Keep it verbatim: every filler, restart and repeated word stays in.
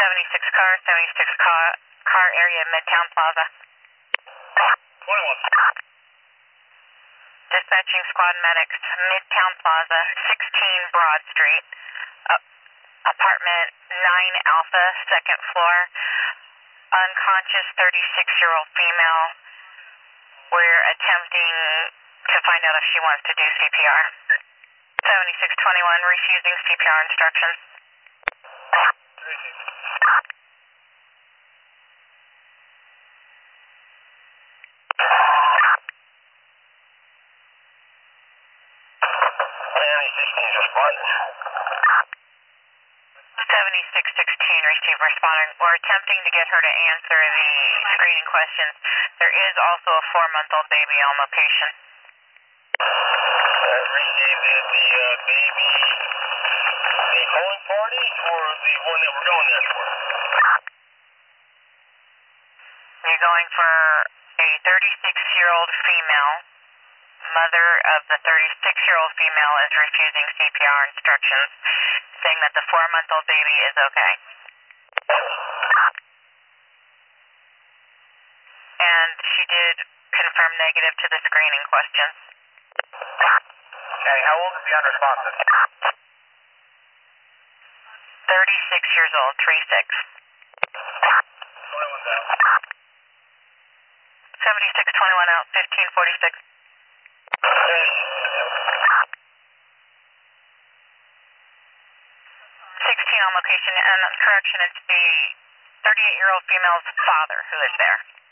seventy-six car, seventy-six car, car area, Midtown Plaza. twenty-one. Dispatching squad medics, Midtown Plaza, sixteen Broad Street, uh, apartment nine Alpha, second floor, unconscious thirty-six-year-old female. We're attempting to find out if she wants to do C P R. seventy-six twenty-one, refusing C P R instructions. seventy-six sixteen, receive responding. We're attempting to get her to answer the screening questions. There is also a four-month-old baby on location. Uh, receive is the uh, baby the going party or the one that we're going there for? You're going for a thirty-six-year-old female. Mother of the thirty-six-year-old female is refusing C P R instructions, saying that the four-month-old baby is okay. And she did confirm negative to the screening questions. Okay, how old is the unresponsive? thirty-six years old, three six. twenty-one down. seventy-six twenty-one out, fifteen forty-six. sixteen on location, and correction, it's the thirty-eight-year-old female's father who is there.